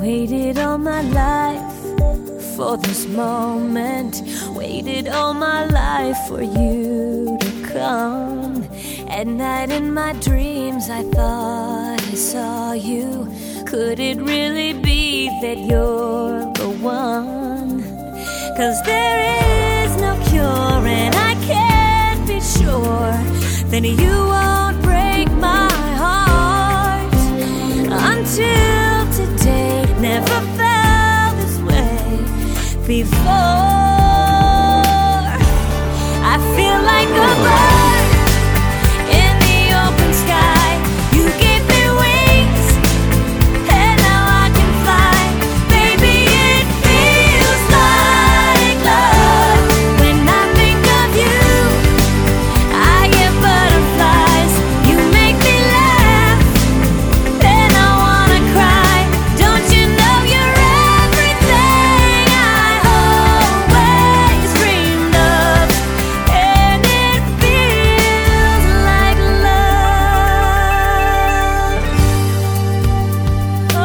Waited all my life for this moment. Waited all my life for you to come. At night in my dreams I thought I saw you. Could it really be that you're the one? 'Cause there is no cure, and I can't be sure that you won't break my heart. Until today, never felt this way before. I feel like a bird in the open sky. You gave me wings, and now I can fly. Baby, it feels like love. When I think of you, I get butterflies. You make me laugh, and I wanna cry. Don't you know you're everything I always dreamed of? And it feels like love. Oh,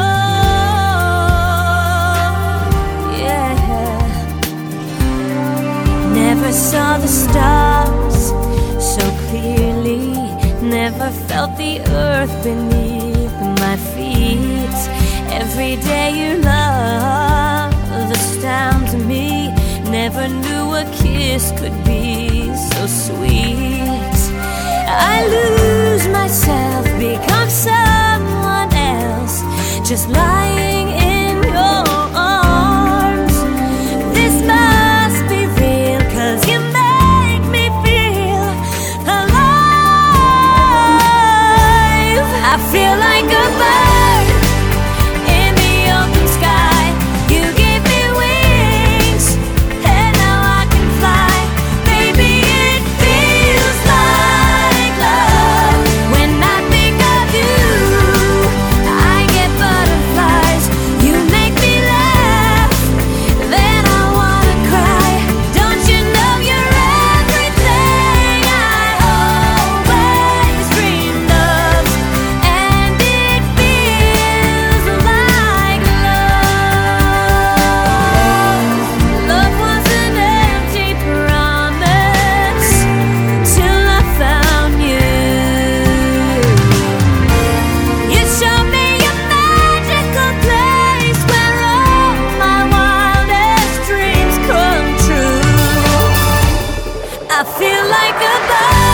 yeah. Never saw the stars so clearly. Never felt the earth beneath my feet. Every day your love astounds me. Never knew a kiss could be so sweet. I lose myself, become someone else, just lying in your arms. This must be real, 'cause you make me feel alive. I feel like a bird in the open sky. You gave me wings, and now I can fly. Baby, it feels like love. When I think of you, I get butterflies. You make me laugh, then I wanna cry. Don't you know you're everything I always dreamed of? And it feels like love. Love was an empty promise till I found you. You showed me a magical place where all my wildest dreams come true. I feel like a bird